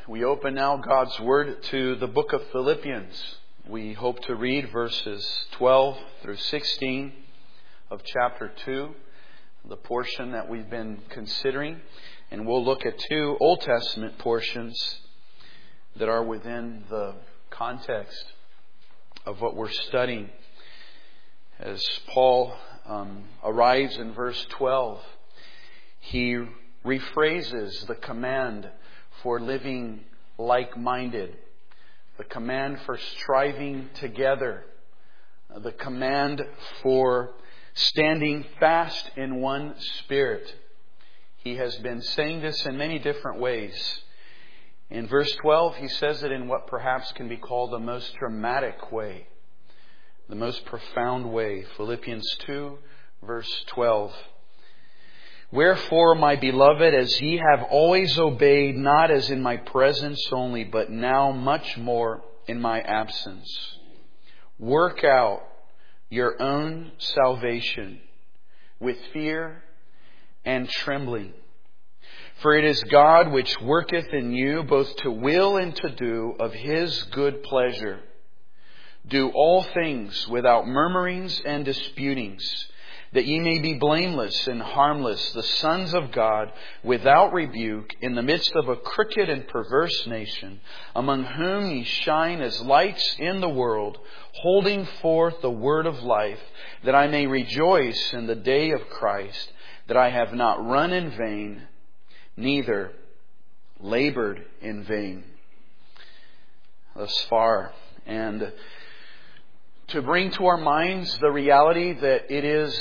We open now God's Word to the book of Philippians. We hope to read verses 12 through 16 of chapter 2, the portion that we've been considering. And we'll look at two Old Testament portions that are within the context of what we're studying. As Paul arrives in verse 12, he rephrases the command for living like-minded, the command for striving together, the command for standing fast in one spirit. He has been saying this in many different ways. In verse 12, he says it in what perhaps can be called the most dramatic way, the most profound way. Philippians 2, verse 12. Wherefore, my beloved, as ye have always obeyed, not as in my presence only, but now much more in my absence, work out your own salvation with fear and trembling. For it is God which worketh in you both to will and to do of His good pleasure. Do all things without murmurings and disputings, that ye may be blameless and harmless, the sons of God, without rebuke, in the midst of a crooked and perverse nation, among whom ye shine as lights in the world, holding forth the word of life, that I may rejoice in the day of Christ, that I have not run in vain, neither labored in vain. Thus far. And to bring to our minds the reality that it is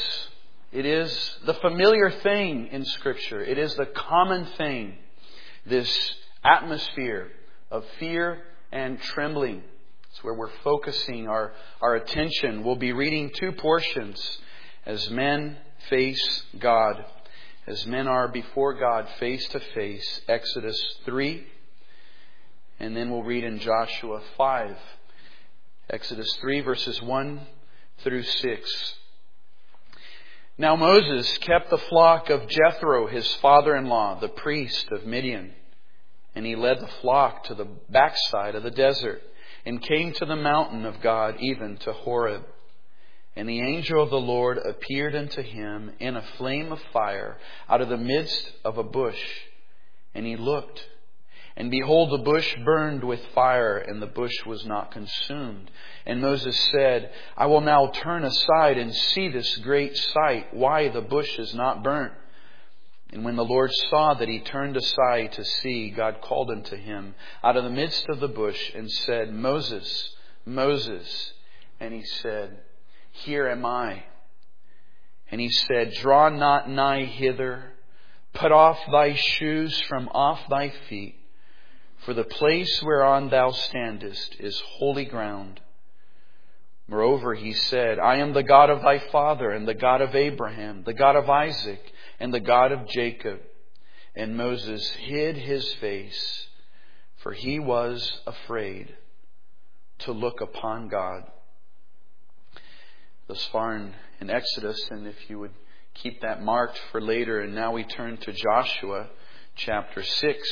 the familiar thing in Scripture. It is the common thing. This atmosphere of fear and trembling. It's where we're focusing our attention. We'll be reading two portions as men face God. As men are before God face to face. Exodus 3. And then we'll read in Joshua 5. Exodus 3 verses 1 through 6. Now Moses kept the flock of Jethro, his father-in-law, the priest of Midian. And he led the flock to the backside of the desert and came to the mountain of God, even to Horeb. And the angel of the Lord appeared unto him in a flame of fire out of the midst of a bush. And he looked, and behold, the bush burned with fire, and the bush was not consumed. And Moses said, I will now turn aside and see this great sight, why the bush is not burnt. And when the Lord saw that he turned aside to see, God called unto him out of the midst of the bush and said, Moses, Moses. And he said, Here am I. And he said, Draw not nigh hither, put off thy shoes from off thy feet. For the place whereon thou standest is holy ground. Moreover, he said, I am the God of thy father, and the God of Abraham, the God of Isaac, and the God of Jacob. And Moses hid his face, for he was afraid to look upon God. Thus far in Exodus, and if you would keep that marked for later. And now we turn to Joshua chapter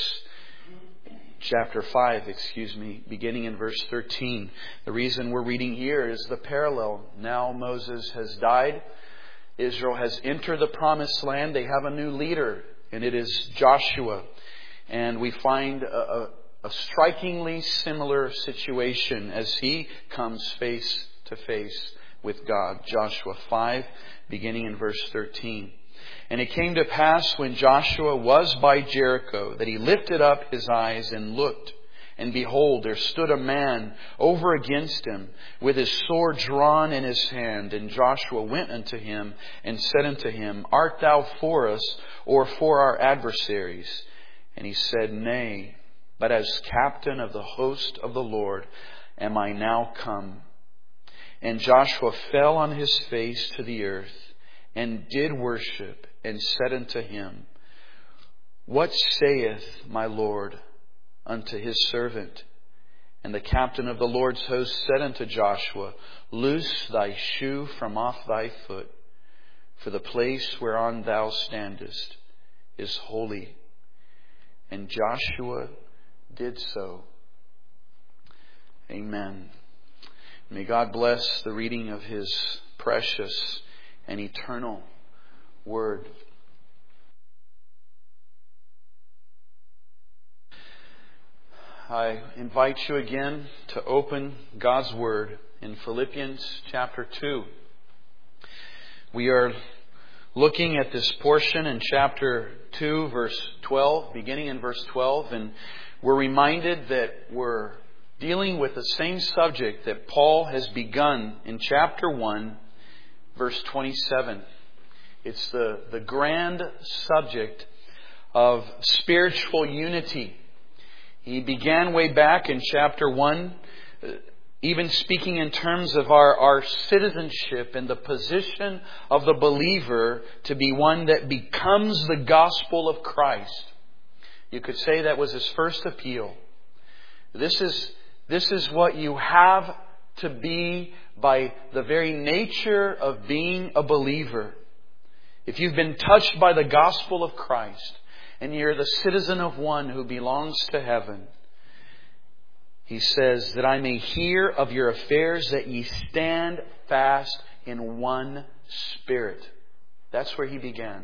5, beginning in verse 13. The reason we're reading here is the parallel. Now Moses has died. Israel has entered the promised land. They have a new leader, and it is Joshua. And we find a strikingly similar situation as he comes face to face with God. Joshua 5, beginning in verse 13. And it came to pass when Joshua was by Jericho that he lifted up his eyes and looked. And behold, there stood a man over against him with his sword drawn in his hand. And Joshua went unto him and said unto him, Art thou for us or for our adversaries? And he said, Nay, but as captain of the host of the Lord am I now come. And Joshua fell on his face to the earth and did worship, and said unto him, What saith my Lord unto his servant? And the captain of the Lord's host said unto Joshua, Loose thy shoe from off thy foot, for the place whereon thou standest is holy. And Joshua did so. Amen. May God bless the reading of His precious and eternal Word. I invite you again to open God's Word in Philippians chapter 2. We are looking at this portion in chapter 2, verse 12, beginning in verse 12, and we're reminded that we're dealing with the same subject that Paul has begun in chapter 1, verse 27. It's the grand subject of spiritual unity. He began way back in chapter 1, even speaking in terms of our citizenship and the position of the believer to be one that becomes the gospel of Christ. You could say that was his first appeal. This is what you have to be by the very nature of being a believer. If you've been touched by the gospel of Christ, and you're the citizen of one who belongs to heaven, he says that I may hear of your affairs, that ye stand fast in one spirit. That's where he began.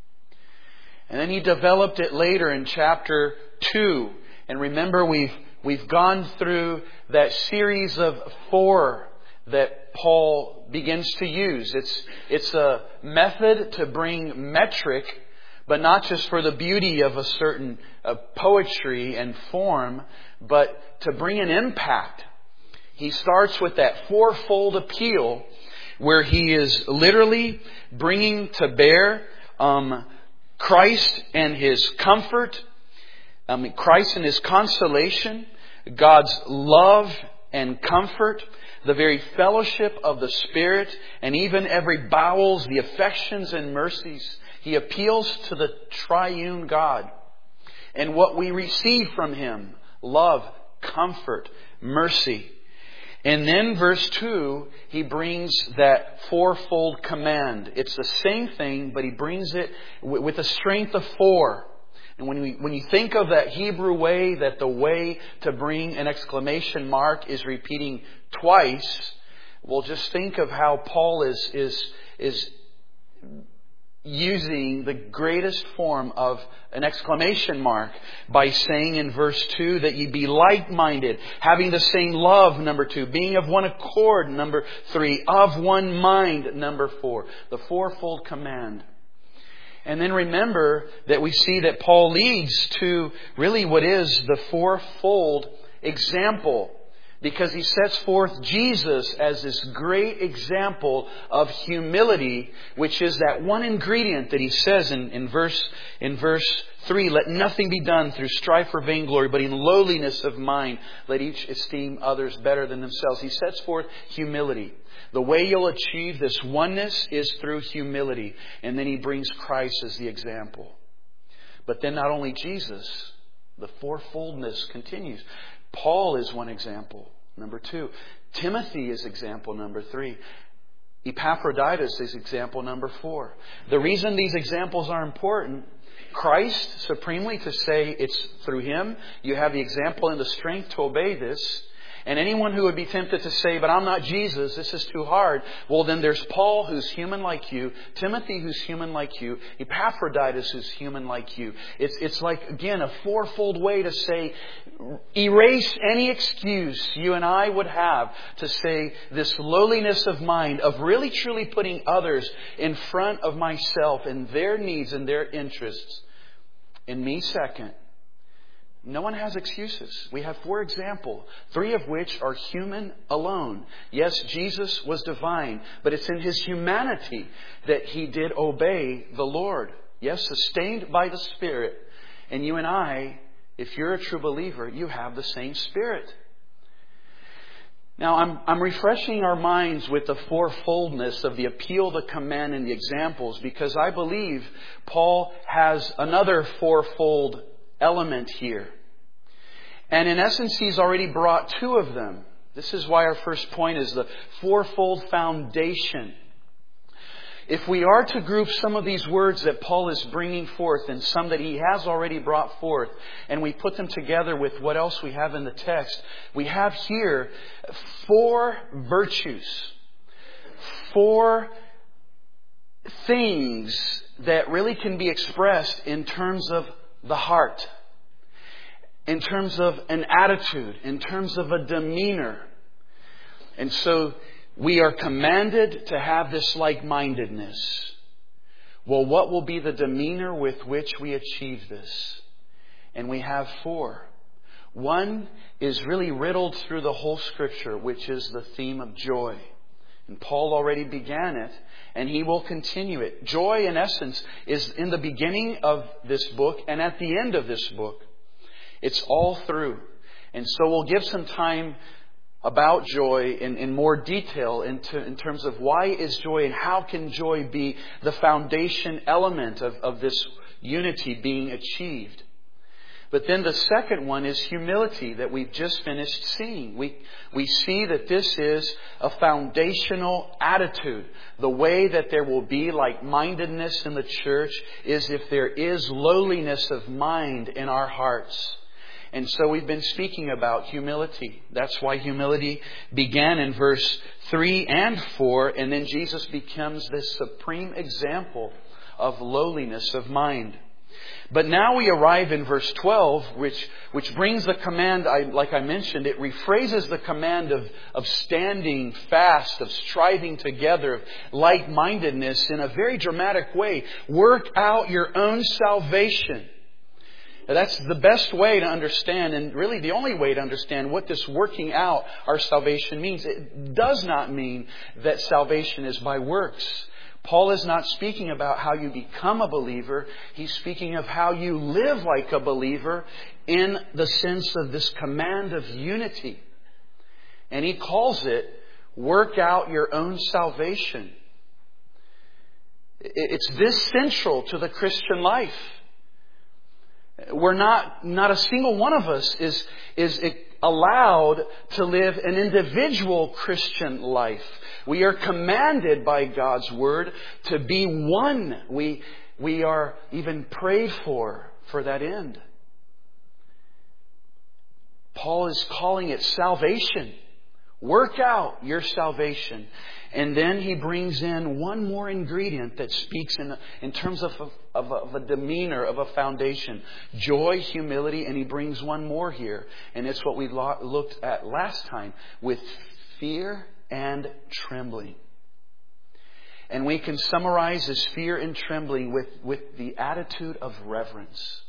And then he developed it later in chapter 2. And remember, we've gone through that series of 4 that Paul begins to use. It's a method to bring metric, but not just for the beauty of a certain poetry and form, but to bring an impact. He starts with that fourfold appeal where he is literally bringing to bear Christ and His comfort, Christ and His consolation, God's love and comfort, the very fellowship of the Spirit, and even every bowels, the affections and mercies. He appeals to the triune God and what we receive from Him: love, comfort, mercy. And then verse 2, he brings that fourfold command. It's the same thing, but he brings it with the strength of 4. And when you think of that Hebrew way, that the way to bring an exclamation mark is repeating twice, well, just think of how Paul is using the greatest form of an exclamation mark by saying in verse 2 that ye be like-minded, having the same love, number 2, being of one accord, number 3, of one mind, number 4. The fourfold command. And then remember that we see that Paul leads to really what is the fourfold example, because he sets forth Jesus as this great example of humility, which is that one ingredient that he says in verse 3, let nothing be done through strife or vainglory, but in lowliness of mind, let each esteem others better than themselves. He sets forth humility. The way you'll achieve this oneness is through humility. And then he brings Christ as the example. But then not only Jesus, the fourfoldness continues. Paul is one example, number 2. Timothy is example number 3. Epaphroditus is example number 4. The reason these examples are important, Christ supremely, to say it's through Him you have the example and the strength to obey this. And anyone who would be tempted to say, but I'm not Jesus, this is too hard. Well, then there's Paul, who's human like you. Timothy, who's human like you. Epaphroditus, who's human like you. It's like, again, a fourfold way to say, erase any excuse you and I would have to say this lowliness of mind, of really truly putting others in front of myself and their needs and their interests, and me second. No one has excuses. We have 4 examples, 3 of which are human alone. Yes, Jesus was divine, but it's in His humanity that He did obey the Lord. Yes, sustained by the Spirit. And you and I, if you're a true believer, you have the same Spirit. Now, I'm refreshing our minds with the fourfoldness of the appeal, the command, and the examples, because I believe Paul has another fourfold element here. And in essence, he's already brought 2 of them. This is why our first point is the fourfold foundation. If we are to group some of these words that Paul is bringing forth and some that he has already brought forth, and we put them together with what else we have in the text, we have here 4 virtues, 4 things that really can be expressed in terms of the heart, in terms of an attitude, in terms of a demeanor. And so we are commanded to have this like-mindedness. Well, what will be the demeanor with which we achieve this? And we have 4. One is really riddled through the whole Scripture, which is the theme of joy. And Paul already began it, and he will continue it. Joy, in essence, is in the beginning of this book and at the end of this book. It's all through. And so we'll give some time about joy in more detail in terms of why is joy and how can joy be the foundation element of this unity being achieved. But then the second one is humility that we've just finished seeing. We see that this is a foundational attitude. The way that there will be like-mindedness in the church is if there is lowliness of mind in our hearts. And so we've been speaking about humility. That's why humility began in verse 3 and 4. And then Jesus becomes this supreme example of lowliness of mind. But now we arrive in verse 12, which brings the command, like I mentioned, it rephrases the command of standing fast, of striving together, of like-mindedness in a very dramatic way. Work out your own salvation. Now, that's the best way to understand, and really the only way to understand what this working out our salvation means. It does not mean that salvation is by works. Paul is not speaking about how you become a believer. He's speaking of how you live like a believer in the sense of this command of unity. And he calls it, work out your own salvation. It's this central to the Christian life. We're not a single one of us is allowed to live an individual Christian life. We are commanded by God's Word to be one. We are even prayed for that end. Paul is calling it salvation. Work out your salvation. And then he brings in one more ingredient that speaks in terms of a demeanor, of a foundation. Joy, humility, and he brings one more here. And it's what we looked at last time with fear and trembling. And we can summarize this fear and trembling with the attitude of reverence.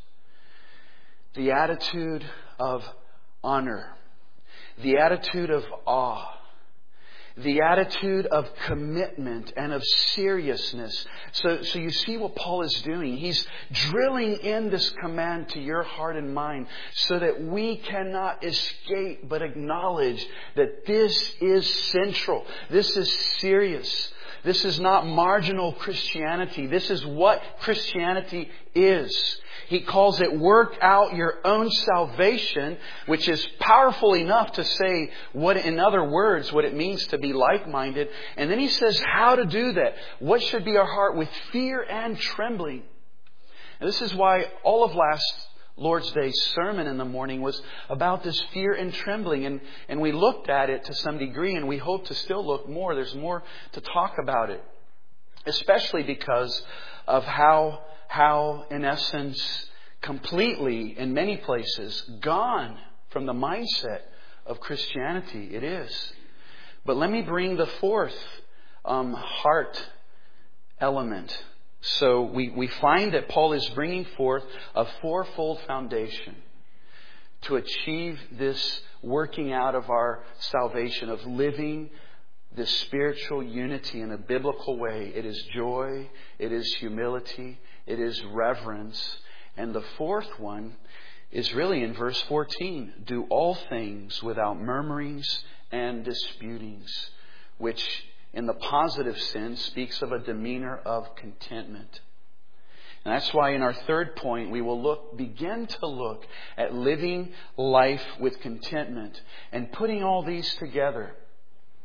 The attitude of honor. The attitude of awe. The attitude of commitment and of seriousness. So you see what Paul is doing. He's drilling in this command to your heart and mind so that we cannot escape but acknowledge that this is central. This is serious. This is not marginal Christianity. This is what Christianity is. He calls it work out your own salvation, which is powerful enough to say in other words, what it means to be like-minded. And then he says how to do that. What should be our heart? With fear and trembling. And this is why all of last Lord's Day sermon in the morning was about this fear and trembling. And we looked at it to some degree, and we hope to still look more. There's more to talk about it. Especially because of how in essence, completely, in many places, gone from the mindset of Christianity it is. But let me bring the fourth heart element. So we find that Paul is bringing forth a fourfold foundation to achieve this working out of our salvation, of living this spiritual unity in a biblical way. It is joy, it is humility, it is reverence. And the fourth one is really in verse 14. Do all things without murmurings and disputings, which in the positive sense speaks of a demeanor of contentment. And that's why in our third point we will begin to look at living life with contentment and putting all these together.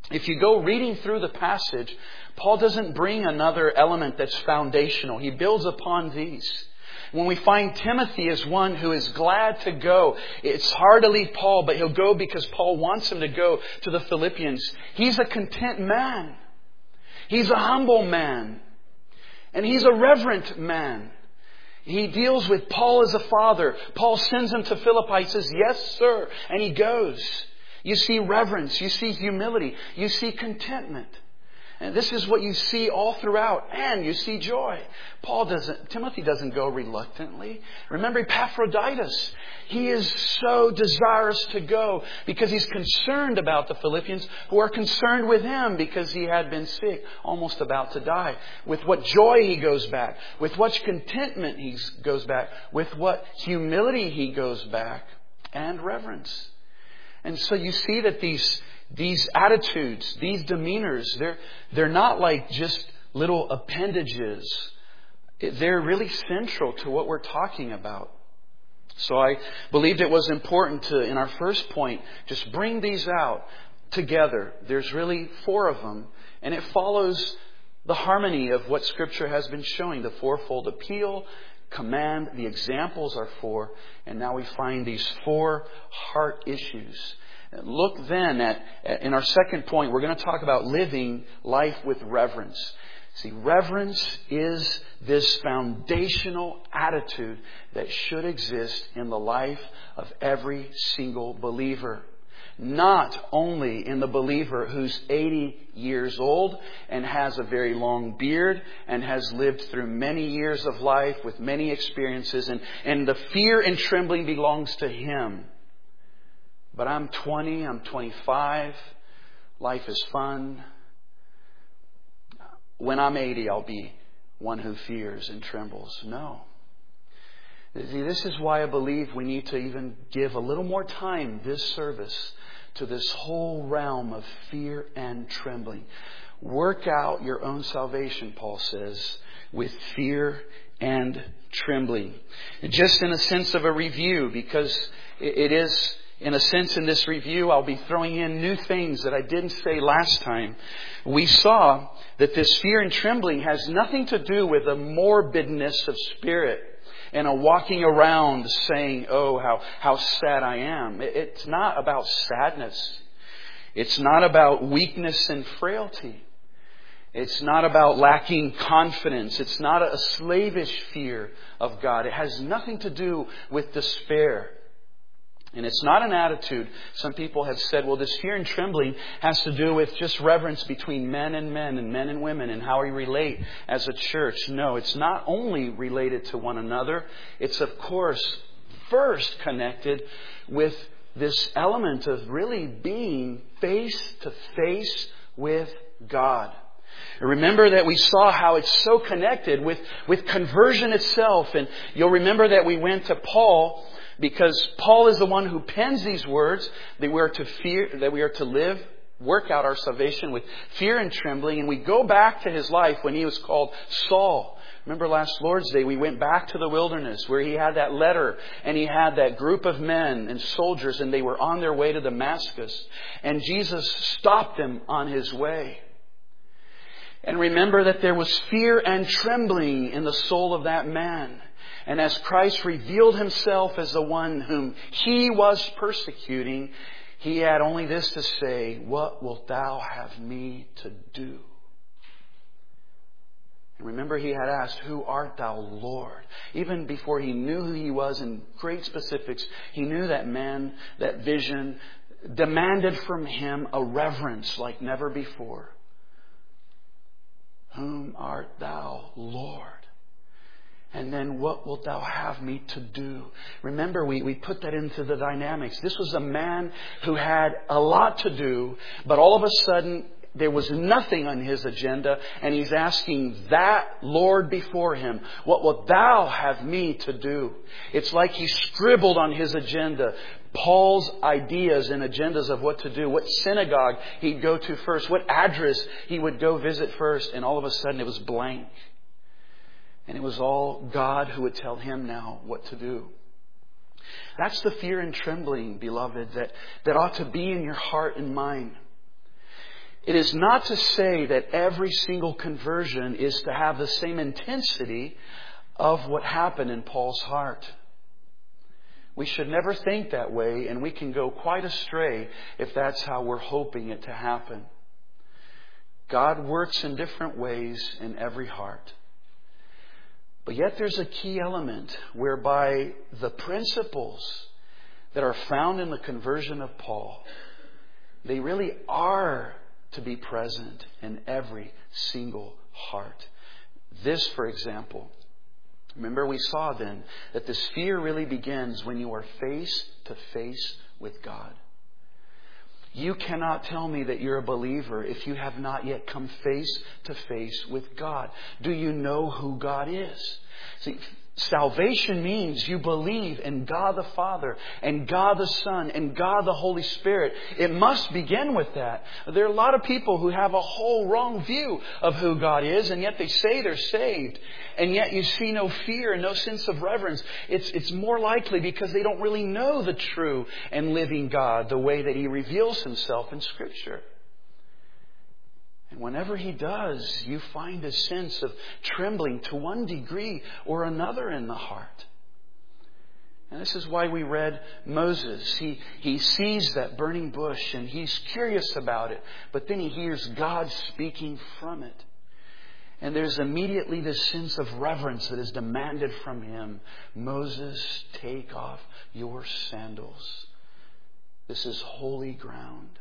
if you go reading through the passage, Paul doesn't bring another element that's foundational. He builds upon these. When we find Timothy as one who is glad to go, it's hard to leave Paul, but he'll go because Paul wants him to go to the Philippians. He's a content man. He's a humble man. And he's a reverent man. He deals with Paul as a father. Paul sends him to Philippi. He says, "Yes, sir." And he goes. You see reverence. You see humility. You see contentment. And this is what you see all throughout. And you see joy. Timothy doesn't go reluctantly. Remember Epaphroditus. He is so desirous to go because he's concerned about the Philippians who are concerned with him because he had been sick, almost about to die. With what joy he goes back. With what contentment he goes back. With what humility he goes back. And reverence. And so you see that these attitudes, these demeanors, they're not like just little appendages. They're really central to what we're talking about. So I believed it was important to, in our first point, just bring these out together. There's really 4 of them. And it follows the harmony of what Scripture has been showing. The fourfold appeal, command, the examples are 4. And now we find these 4 heart issues. Look then in our second point, we're going to talk about living life with reverence. See, reverence is this foundational attitude that should exist in the life of every single believer. Not only in the believer who's 80 years old and has a very long beard and has lived through many years of life with many experiences, and the fear and trembling belongs to him. But I'm 20, I'm 25, life is fun. When I'm 80, I'll be one who fears and trembles. No. See, this is why I believe we need to even give a little more time this service to this whole realm of fear and trembling. Work out your own salvation, Paul says, with fear and trembling. Just in a sense of a review, because it is... In a sense, in this review, I'll be throwing in new things that I didn't say last time. We saw that this fear and trembling has nothing to do with a morbidness of spirit and a walking around saying, "Oh, how sad I am." It's not about sadness. It's not about weakness and frailty. It's not about lacking confidence. It's not a slavish fear of God. It has nothing to do with despair. And it's not an attitude. Some people have said, well, this fear and trembling has to do with just reverence between men and men and women and how we relate as a church. No, it's not only related to one another. It's, of course, first connected with this element of really being face to face with God. Remember that we saw how it's so connected with conversion itself. And you'll remember that we went to Paul, because Paul is the one who pens these words that we are to live, work out our salvation with fear and trembling. And we go back to his life when he was called Saul. Remember last Lord's Day, we went back to the wilderness where he had that letter and he had that group of men and soldiers, and they were on their way to Damascus. And Jesus stopped them on his way. And remember that there was fear and trembling in the soul of that man. And as Christ revealed himself as the one whom he was persecuting, he had only this to say, "What wilt thou have me to do?" And remember, he had asked, "Who art thou, Lord?" Even before he knew who he was in great specifics, he knew that man, that vision, demanded from him a reverence like never before. "Whom art thou, Lord?" And then, "What wilt thou have me to do?" Remember, we put that into the dynamics. This was a man who had a lot to do, but all of a sudden, there was nothing on his agenda. And he's asking that Lord before him, "What wilt thou have me to do?" It's like he scribbled on his agenda Paul's ideas and agendas of what to do, what synagogue he'd go to first, what address he would go visit first. And all of a sudden, it was blank. And it was all God who would tell him now what to do. That's the fear and trembling, beloved, that ought to be in your heart and mind. It is not to say that every single conversion is to have the same intensity of what happened in Paul's heart. We should never think that way, and we can go quite astray if that's how we're hoping it to happen. God works in different ways in every heart. But yet there's a key element whereby the principles that are found in the conversion of Paul, they really are to be present in every single heart. This, for example, remember we saw then that this fear really begins when you are face to face with God. You cannot tell me that you're a believer if you have not yet come face to face with God. Do you know who God is? See, salvation means you believe in God the Father and God the Son and God the Holy Spirit. It must begin with that. There are a lot of people who have a whole wrong view of who God is, and yet they say they're saved. And yet you see no fear and no sense of reverence. It's more likely because they don't really know the true and living God the way that He reveals Himself in Scripture. And whenever He does, you find a sense of trembling to one degree or another in the heart. And this is why we read Moses. He sees that burning bush and he's curious about it. But then he hears God speaking from it. And there's immediately this sense of reverence that is demanded from him. Moses, take off your sandals. This is holy ground.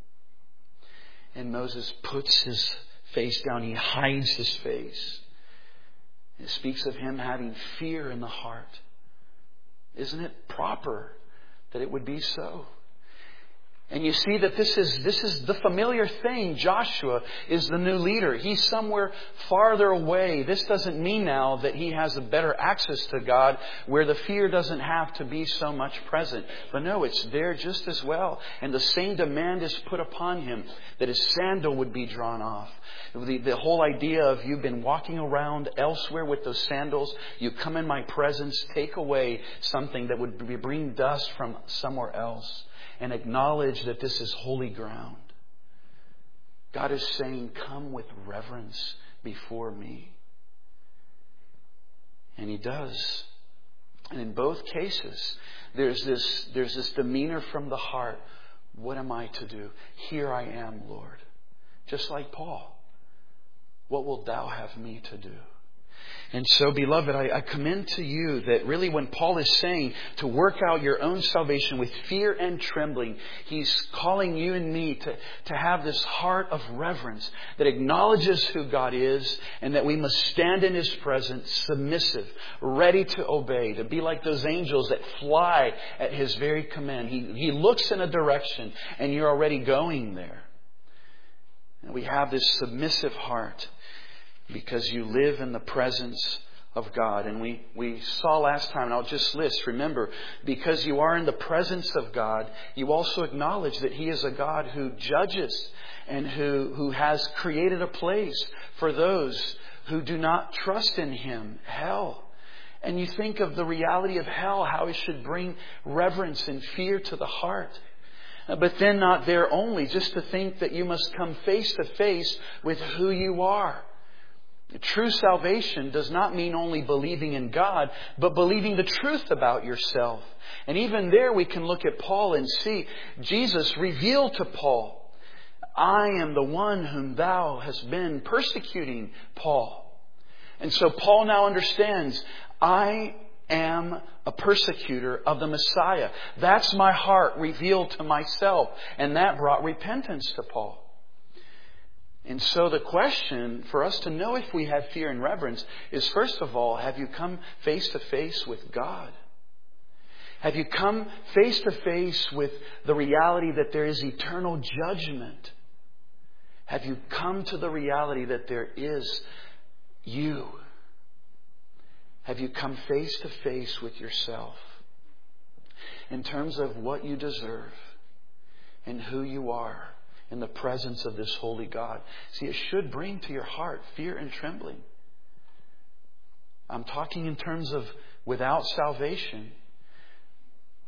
And Moses puts his face down. He hides his face. It speaks of him having fear in the heart. Isn't it proper that it would be so? And you see that this is the familiar thing. Joshua is the new leader. He's somewhere farther away. This doesn't mean now that he has a better access to God where the fear doesn't have to be so much present. But no, it's there just as well. And the same demand is put upon him that his sandal would be drawn off. The whole idea of you've been walking around elsewhere with those sandals, you come in my presence, take away something that would bring dust from somewhere else. And acknowledge that this is holy ground. God is saying, come with reverence before me. And He does. And in both cases, there's this demeanor from the heart. What am I to do? Here I am, Lord. Just like Paul. What wilt thou have me to do? And so, beloved, I commend to you that really when Paul is saying to work out your own salvation with fear and trembling, he's calling you and me to have this heart of reverence that acknowledges who God is and that we must stand in His presence submissive, ready to obey, to be like those angels that fly at His very command. He looks in a direction and you're already going there. And we have this submissive heart because you live in the presence of God. And we saw last time, and I'll just list, remember, because you are in the presence of God, you also acknowledge that He is a God who judges and who has created a place for those who do not trust in Him, hell. And you think of the reality of hell, how it should bring reverence and fear to the heart. But then not there only, just to think that you must come face to face with who you are. True salvation does not mean only believing in God, but believing the truth about yourself. And even there we can look at Paul and see Jesus revealed to Paul, I am the one whom thou hast been persecuting, Paul. And so Paul now understands, I am a persecutor of the Messiah. That's my heart revealed to myself. And that brought repentance to Paul. And so the question for us to know if we have fear and reverence is, first of all, have you come face to face with God? Have you come face to face with the reality that there is eternal judgment? Have you come to the reality that there is you? Have you come face to face with yourself in terms of what you deserve and who you are in the presence of this holy God? See, it should bring to your heart fear and trembling. I'm talking in terms of without salvation.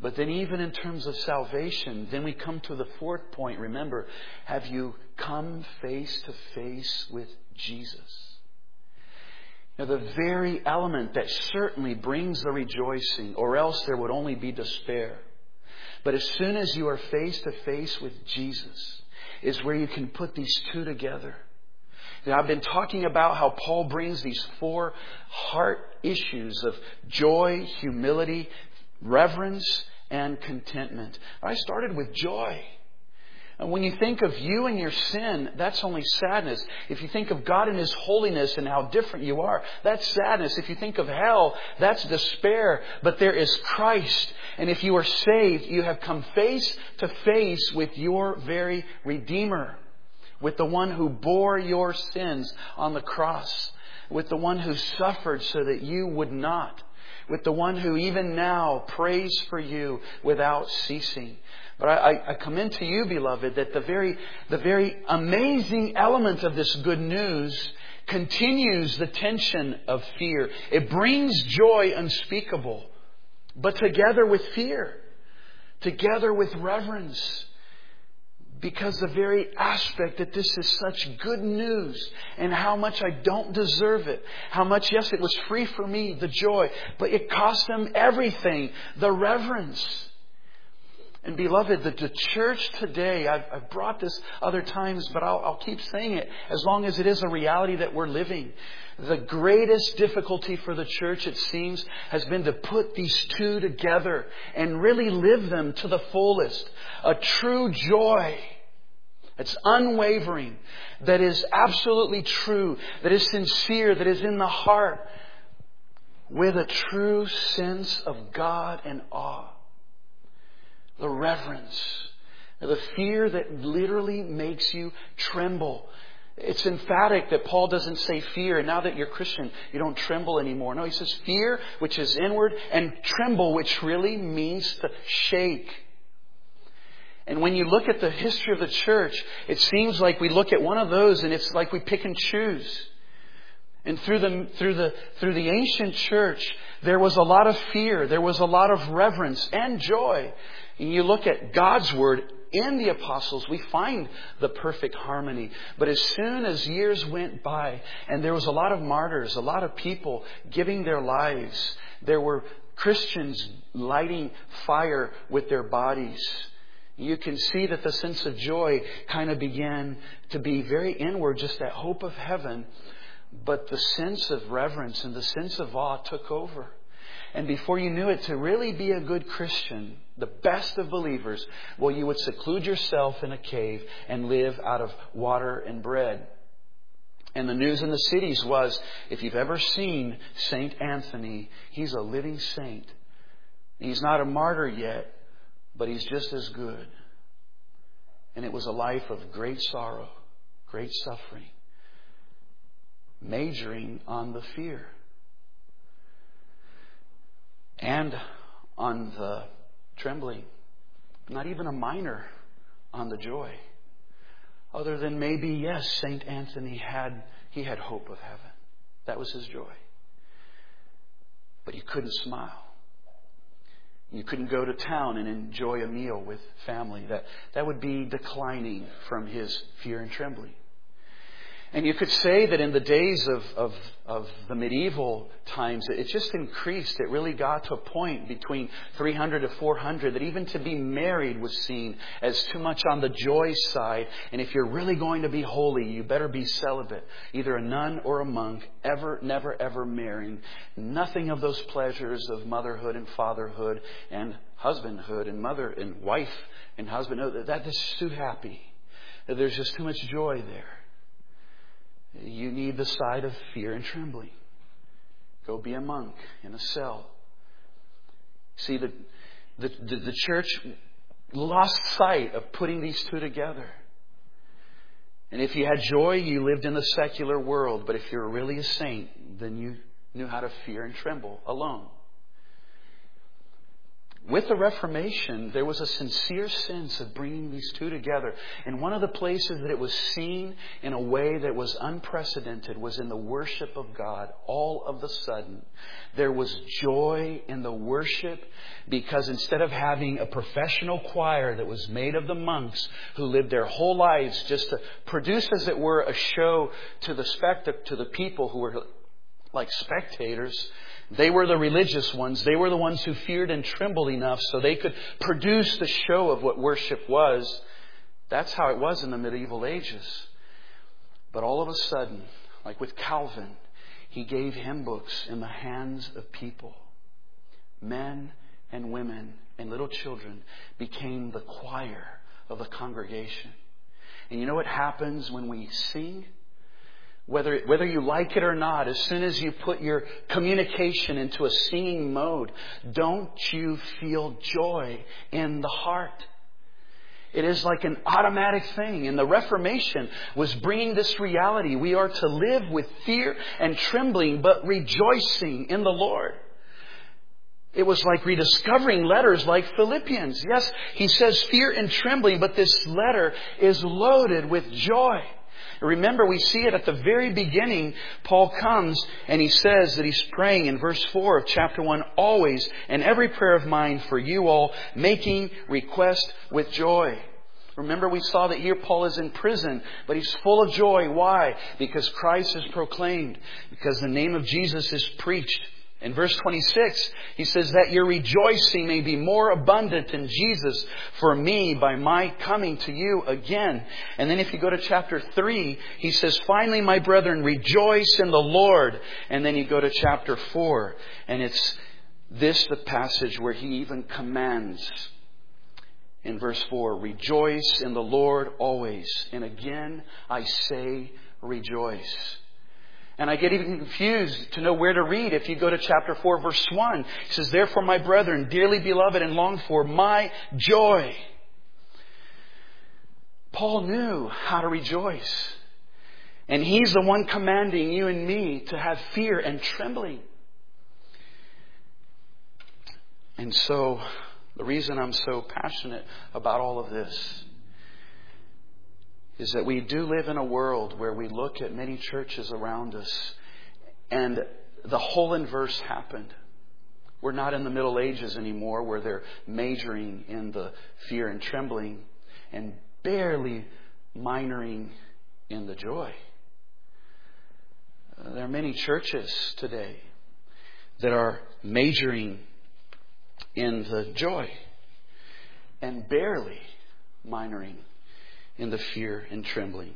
But then even in terms of salvation, then we come to the fourth point. Remember, have you come face to face with Jesus? Now, the very element that certainly brings the rejoicing, or else there would only be despair. But as soon as you are face to face with Jesus, is where you can put these two together. Now, I've been talking about how Paul brings these four heart issues of joy, humility, reverence, and contentment. I started with joy. And when you think of you and your sin, that's only sadness. If you think of God and His holiness and how different you are, that's sadness. If you think of hell, that's despair. But there is Christ. And if you are saved, you have come face to face with your very Redeemer. With the one who bore your sins on the cross. With the one who suffered so that you would not. With the one who even now prays for you without ceasing. But I commend to you, beloved, that the very amazing element of this good news continues the tension of fear. It brings joy unspeakable, but together with fear, together with reverence. Because the very aspect that this is such good news and how much I don't deserve it. How much, yes, it was free for me, the joy, but it cost them everything, the reverence. And beloved, the church today, I've brought this other times, but I'll keep saying it as long as it is a reality that we're living. The greatest difficulty for the church, it seems, has been to put these two together and really live them to the fullest. A true joy that's unwavering, that is absolutely true, that is sincere, that is in the heart, with a true sense of God and awe. The reverence, the fear that literally makes you tremble. It's emphatic that Paul doesn't say fear, and now that you're Christian, you don't tremble anymore. No, he says fear, which is inward, and tremble, which really means to shake. And when you look at the history of the church, it seems like we look at one of those and it's like we pick and choose. And through the ancient church, there was a lot of fear, there was a lot of reverence and joy. And you look at God's Word in the apostles, we find the perfect harmony. But as soon as years went by and there was a lot of martyrs, a lot of people giving their lives, there were Christians lighting fire with their bodies. You can see that the sense of joy kind of began to be very inward, just that hope of heaven. But the sense of reverence and the sense of awe took over. And before you knew it, to really be a good Christian, the best of believers, well, you would seclude yourself in a cave and live out of water and bread. And the news in the cities was, if you've ever seen St. Anthony, he's a living saint. He's not a martyr yet, but he's just as good. And it was a life of great sorrow, great suffering, majoring on the fear and on the trembling. Not even a minor on the joy. Other than maybe, yes, St. Anthony had hope of heaven. That was his joy. But you couldn't smile. You couldn't go to town and enjoy a meal with family. That would be declining from his fear and trembling. And you could say that in the days of the medieval times, it just increased. It really got to a point between 300 to 400 that even to be married was seen as too much on the joy side. And if you're really going to be holy, you better be celibate. Either a nun or a monk, never, ever marrying. Nothing of those pleasures of motherhood and fatherhood and husbandhood and mother and wife and husband. No, that is too happy. There's just too much joy there. You need the side of fear and trembling. Go be a monk in a cell. See, the church lost sight of putting these two together. And if you had joy, you lived in the secular world. But if you're really a saint, then you knew how to fear and tremble alone. with the Reformation, there was a sincere sense of bringing these two together. And one of the places that it was seen in a way that was unprecedented was in the worship of God. All of a sudden, there was joy in the worship, because instead of having a professional choir that was made of the monks who lived their whole lives just to produce, as it were, a show to the people who were like spectators, they were the religious ones. They were the ones who feared and trembled enough so they could produce the show of what worship was. That's how it was in the medieval ages. But all of a sudden, like with Calvin, he gave hymn books in the hands of people. Men and women and little children became the choir of the congregation. And you know what happens when we sing? Whether you like it or not, as soon as you put your communication into a singing mode, don't you feel joy in the heart? It is like an automatic thing. And the Reformation was bringing this reality. We are to live with fear and trembling, but rejoicing in the Lord. It was like rediscovering letters like Philippians. Yes, he says fear and trembling, but this letter is loaded with joy. Remember, we see it at the very beginning. Paul comes and he says that he's praying in verse 4 of chapter 1, always in every prayer of mine for you all, making request with joy. Remember, we saw that here Paul is in prison, but he's full of joy. Why? Because Christ is proclaimed, because the name of Jesus is preached. In verse 26, he says that your rejoicing may be more abundant in Jesus for me by my coming to you again. And then if you go to chapter 3, he says, finally, my brethren, rejoice in the Lord. And then you go to chapter 4, and it's this the passage where he even commands in verse 4, rejoice in the Lord always. And again, I say rejoice. And I get even confused to know where to read. If you go to chapter 4, verse 1, it says, therefore, my brethren, dearly beloved and longed for, my joy. Paul knew how to rejoice. And he's the one commanding you and me to have fear and trembling. And so, the reason I'm so passionate about all of this is that we do live in a world where we look at many churches around us and the whole inverse happened. We're not in the Middle Ages anymore where they're majoring in the fear and trembling and barely minoring in the joy. There are many churches today that are majoring in the joy and barely minoring in the fear and trembling.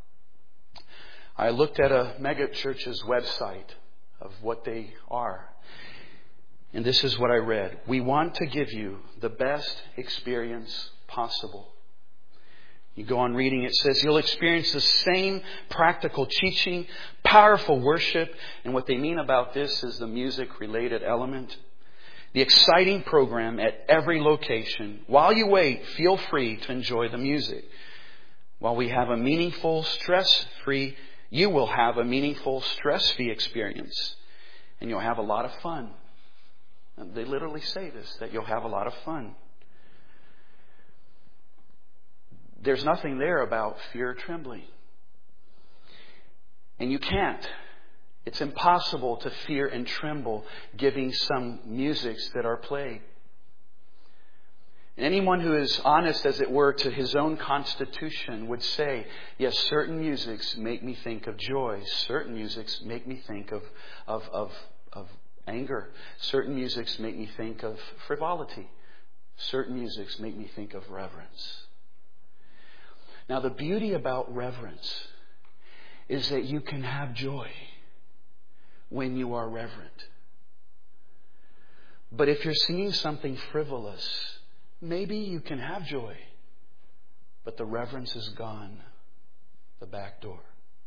I looked at a mega church's website of what they are. And this is what I read. We want to give you the best experience possible. You go on reading, it says you'll experience the same practical teaching, powerful worship. And what they mean about this is the music-related element. The exciting program at every location. While you wait, feel free to enjoy the music. While we have a meaningful, stress-free, you will have a meaningful, stress-free experience. And you'll have a lot of fun. And they literally say this, that you'll have a lot of fun. There's nothing there about fear or trembling. And you can't. It's impossible to fear and tremble giving some musics that are played. And anyone who is honest, as it were, to his own constitution would say, yes, certain musics make me think of joy. Certain musics make me think of anger. Certain musics make me think of frivolity. Certain musics make me think of reverence. Now, the beauty about reverence is that you can have joy when you are reverent. But if you're singing something frivolous, maybe you can have joy, but the reverence is gone the back door.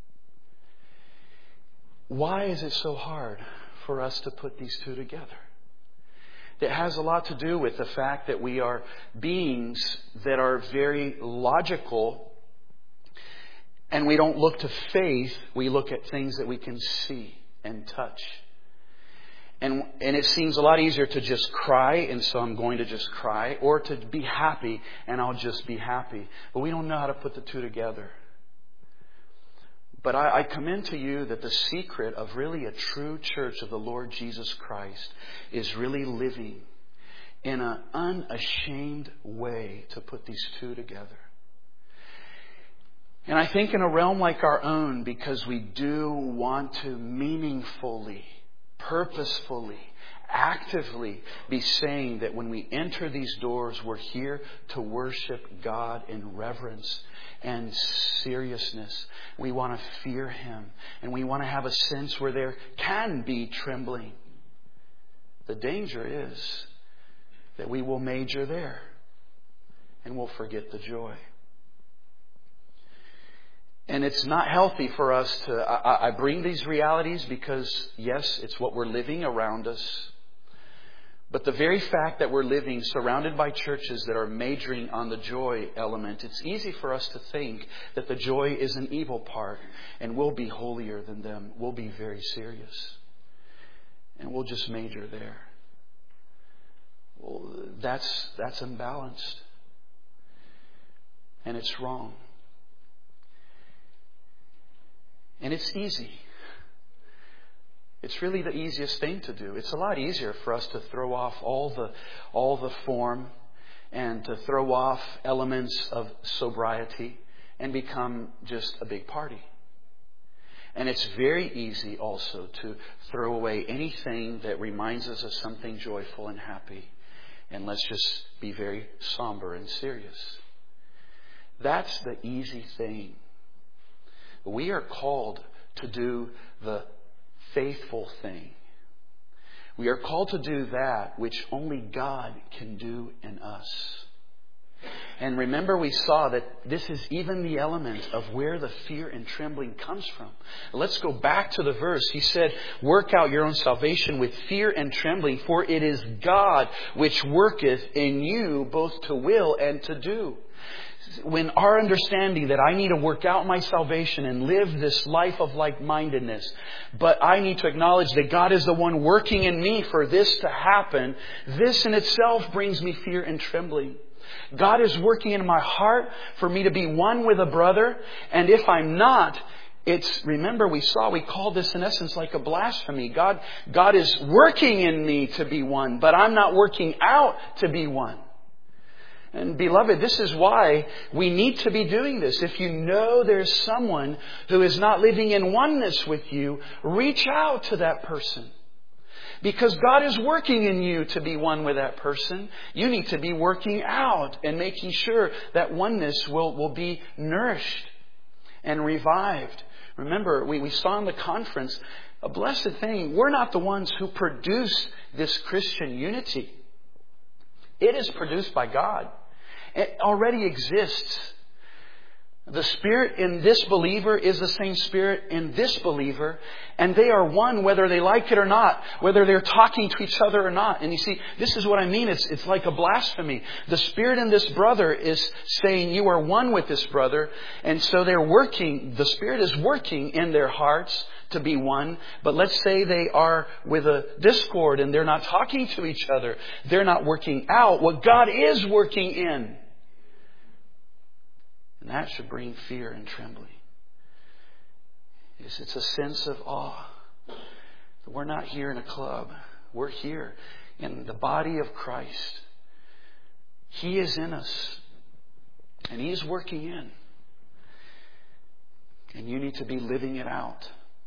Why is it so hard for us to put these two together? It has a lot to do with the fact that we are beings that are very logical, and we don't look to faith, we look at things that we can see and touch. And it seems a lot easier to just cry, and so I'm going to just cry, or to be happy, and I'll just be happy. But we don't know how to put the two together. But I commend to you that the secret of really a true church of the Lord Jesus Christ is really living in an unashamed way to put these two together. And I think in a realm like our own, because we do want to meaningfully, purposefully, actively be saying that when we enter these doors, we're here to worship God in reverence and seriousness. We want to fear Him, and we want to have a sense where there can be trembling. The danger is that we will major there and we'll forget the joy. And it's not healthy for us to... I bring these realities because, yes, it's what we're living around us. But the very fact that we're living surrounded by churches that are majoring on the joy element, it's easy for us to think that the joy is an evil part and we'll be holier than them. We'll be very serious. And we'll just major there. Well, that's unbalanced. And it's wrong. And it's easy. It's really the easiest thing to do. It's a lot easier for us to throw off all the form and to throw off elements of sobriety and become just a big party. And it's very easy also to throw away anything that reminds us of something joyful and happy. And let's just be very somber and serious. That's the easy thing. We are called to do the faithful thing. We are called to do that which only God can do in us. And remember, we saw that this is even the element of where the fear and trembling comes from. Let's go back to the verse. He said, work out your own salvation with fear and trembling, for it is God which worketh in you both to will and to do. When our understanding that I need to work out my salvation and live this life of like-mindedness, but I need to acknowledge that God is the one working in me for this to happen, this in itself brings me fear and trembling. God is working in my heart for me to be one with a brother, and if I'm not, remember we called this in essence like a blasphemy. God is working in me to be one, but I'm not working out to be one. And beloved, this is why we need to be doing this. If you know there's someone who is not living in oneness with you, reach out to that person. Because God is working in you to be one with that person. You need to be working out and making sure that oneness will be nourished and revived. Remember, we saw in the conference a blessed thing. We're not the ones who produce this Christian unity. It is produced by God. It already exists. The Spirit in this believer is the same Spirit in this believer. And they are one whether they like it or not. Whether they're talking to each other or not. And you see, this is what I mean. It's like a blasphemy. The Spirit in this brother is saying you are one with this brother. And so the Spirit is working in their hearts to be one. But let's say they are with a discord and they're not talking to each other. They're not working out what God is working in. And that should bring fear and trembling. It's a sense of awe. We're not here in a club. We're here in the body of Christ. He is in us. And He is working in. And you need to be living it out.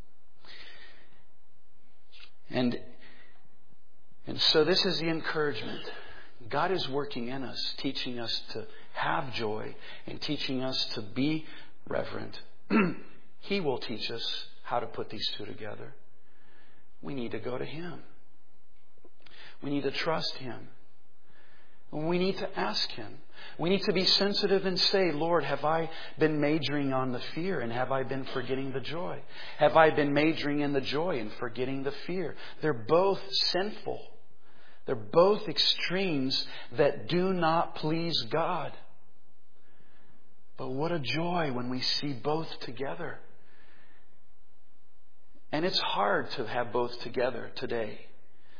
And so this is the encouragement. God is working in us, teaching us to have joy and teaching us to be reverent. He will teach us how to put these two together. We need to go to Him. We need to trust Him. We need to ask Him. We need to be sensitive and say, Lord, have I been majoring on the fear and have I been forgetting the joy? Have I been majoring in the joy and forgetting the fear? They're both sinful. They're both extremes that do not please God. But what a joy when we see both together. And it's hard to have both together today.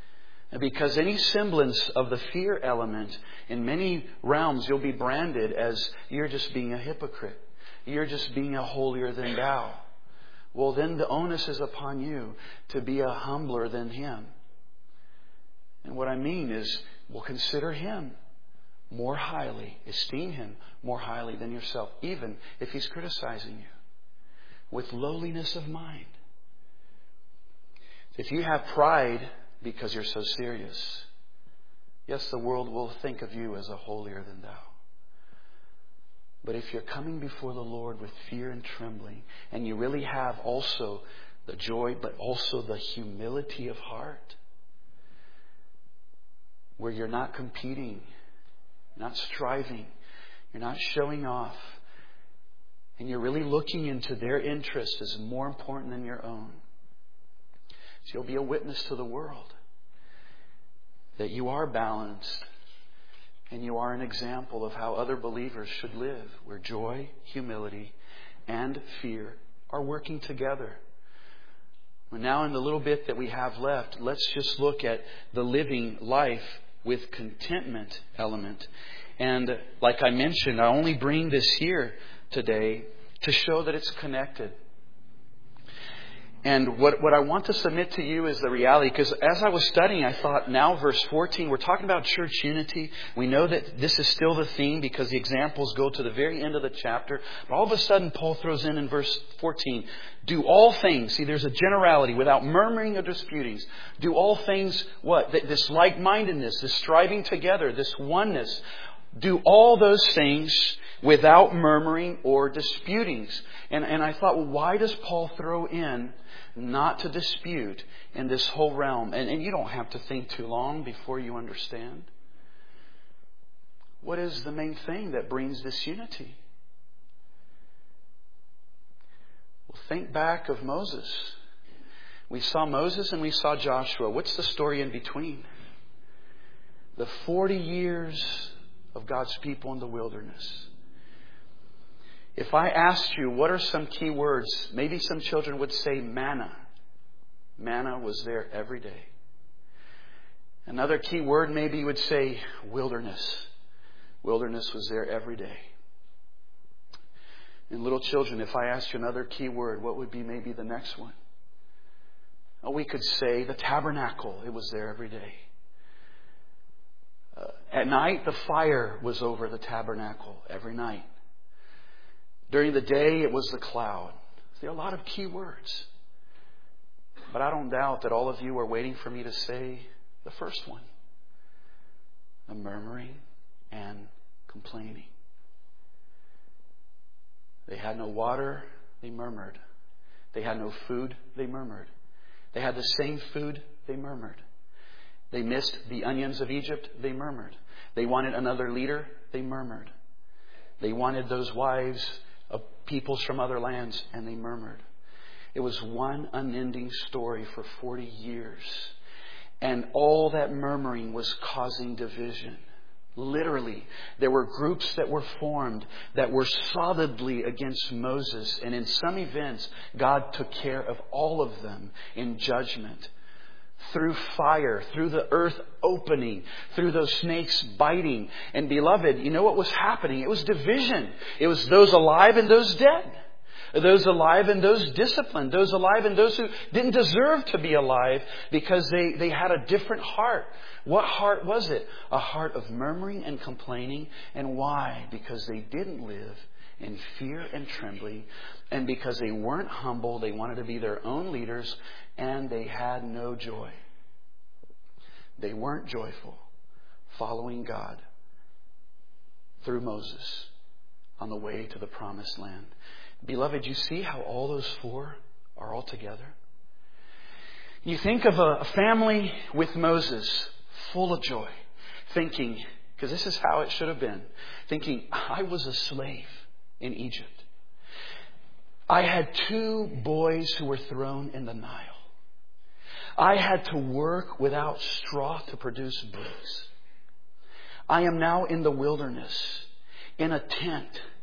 Because any semblance of the fear element, in many realms, you'll be branded as you're just being a hypocrite. You're just being a holier than thou. Well, then the onus is upon you to be a humbler than him. And what I mean is, well, consider him more highly. Esteem him more highly than yourself, even if he's criticizing you. With lowliness of mind. If you have pride because you're so serious, yes, the world will think of you as a holier than thou. But if you're coming before the Lord with fear and trembling, and you really have also the joy, but also the humility of heart, where you're not competing, not striving, you're not showing off, and you're really looking into their interest as more important than your own. So you'll be a witness to the world that you are balanced and you are an example of how other believers should live, where joy, humility, and fear are working together. Well, now in the little bit that we have left, let's just look at the living life with contentment element. And like I mentioned, I only bring this here today to show that it's connected. And what I want to submit to you is the reality, because as I was studying, I thought, now verse 14, we're talking about church unity. We know that this is still the theme because the examples go to the very end of the chapter. But all of a sudden, Paul throws in verse 14, do all things. See, there's a generality without murmuring or disputings. Do all things, what? This like-mindedness, this striving together, this oneness. Do all those things without murmuring or disputings. And I thought, well, why does Paul throw in not to dispute in this whole realm? And you don't have to think too long before you understand. What is the main thing that brings this unity? Well, think back of Moses. We saw Moses and we saw Joshua. What's the story in between? The 40 years of God's people in the wilderness. If I asked you, what are some key words? Maybe some children would say manna. Manna was there every day. Another key word, maybe you would say wilderness. Wilderness was there every day. And little children, if I asked you another key word, what would be maybe the next one? Oh, we could say the tabernacle. It was there every day. At night, the fire was over the tabernacle every night. During the day, it was the cloud. There are a lot of key words. But I don't doubt that all of you are waiting for me to say the first one. The murmuring and complaining. They had no water, they murmured. They had no food, they murmured. They had the same food, they murmured. They missed the onions of Egypt, they murmured. They wanted another leader, they murmured. They wanted those wives of peoples from other lands, and they murmured. It was one unending story for 40 years. And all that murmuring was causing division. Literally, there were groups that were formed that were solidly against Moses. And in some events, God took care of all of them in judgment. Through fire, through the earth opening, through those snakes biting. And beloved, you know what was happening? It was division. It was those alive and those dead. Those alive and those disciplined. Those alive and those who didn't deserve to be alive because they had a different heart. What heart was it? A heart of murmuring and complaining. And why? Because they didn't live in fear and trembling. And because they weren't humble, they wanted to be their own leaders. And they had no joy. They weren't joyful following God through Moses on the way to the promised land. Beloved, you see how all those four are all together? You think of a family with Moses full of joy, thinking, because this is how it should have been, thinking, I was a slave in Egypt. I had 2 boys who were thrown in the Nile. I had to work without straw to produce bricks. I am now in the wilderness, in a tent.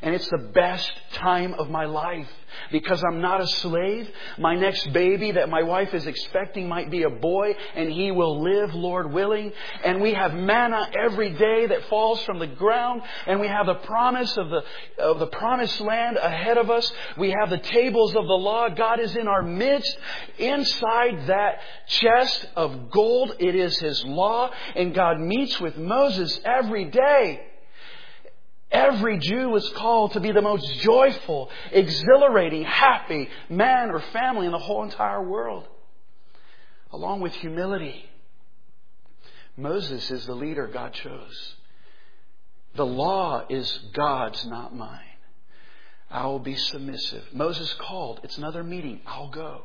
And it's the best time of my life because I'm not a slave. My next baby that my wife is expecting might be a boy, and he will live, Lord willing. And we have manna every day that falls from the ground, and we have the promise of the promised land ahead of us. We have the tables of the law. God is in our midst. Inside that chest of gold, it is His law, and God meets with Moses every day. Every Jew was called to be the most joyful, exhilarating, happy man or family in the whole entire world. Along with humility. Moses is the leader God chose. The law is God's, not mine. I will be submissive. Moses called. It's another meeting. I'll go.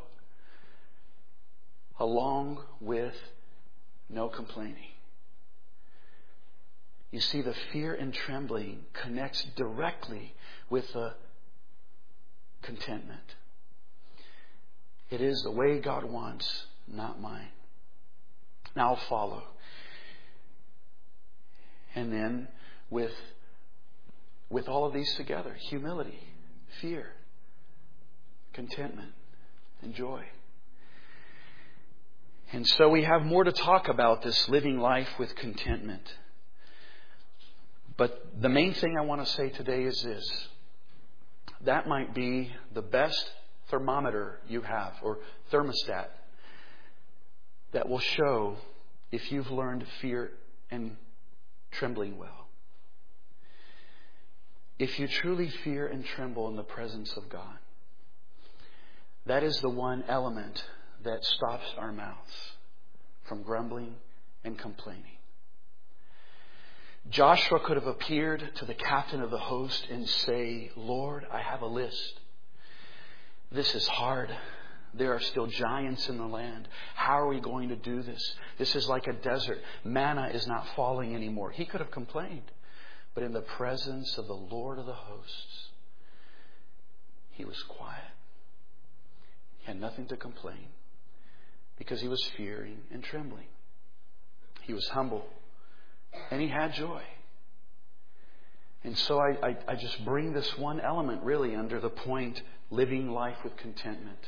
Along with no complaining. You see, the fear and trembling connects directly with the contentment. It is the way God wants, not mine. Now I'll follow. And then with all of these together, humility, fear, contentment, and joy. And so we have more to talk about this living life with contentment. But the main thing I want to say today is this. That might be the best thermometer you have, or thermostat, that will show if you've learned fear and trembling well. If you truly fear and tremble in the presence of God, that is the one element that stops our mouths from grumbling and complaining. Joshua could have appeared to the captain of the host and say, Lord, I have a list. This is hard. There are still giants in the land. How are we going to do this? This is like a desert. Manna is not falling anymore. He could have complained. But in the presence of the Lord of the hosts, he was quiet. He had nothing to complain because he was fearing and trembling. He was humble. And he had joy. And so I just bring this one element really under the point, living life with contentment.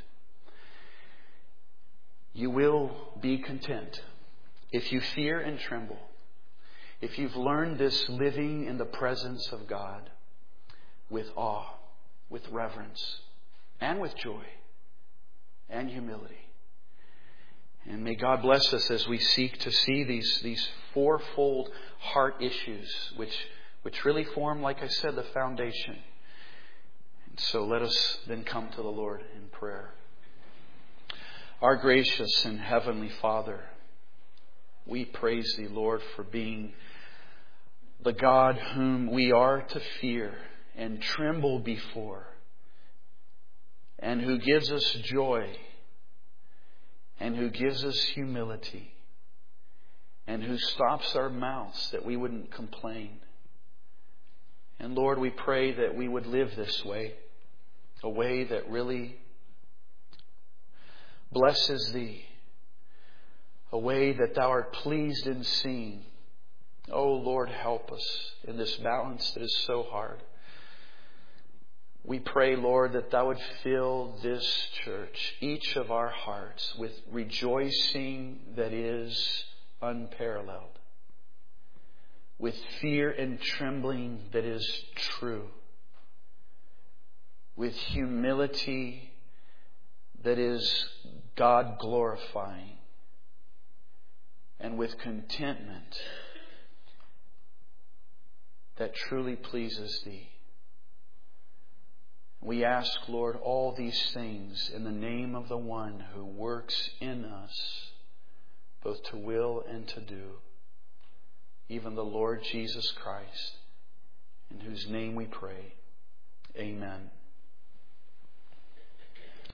You will be content if you fear and tremble. If you've learned this living in the presence of God with awe, with reverence, and with joy, and humility. And may God bless us as we seek to see these fourfold heart issues, which really form, like I said, the foundation. And so let us then come to the Lord in prayer. Our gracious and heavenly Father, we praise Thee, Lord, for being the God whom we are to fear and tremble before, and who gives us joy, and who gives us humility, and who stops our mouths that we wouldn't complain. And Lord, we pray that we would live this way, a way that really blesses Thee, a way that Thou art pleased in seeing. Oh Lord, help us in this balance that is so hard. We pray, Lord, that Thou would fill this church, each of our hearts, with rejoicing that is unparalleled, with fear and trembling that is true, with humility that is God glorifying, and with contentment that truly pleases Thee. We ask, Lord, all these things in the name of the one who works in us, both to will and to do, even the Lord Jesus Christ, in whose name we pray. Amen.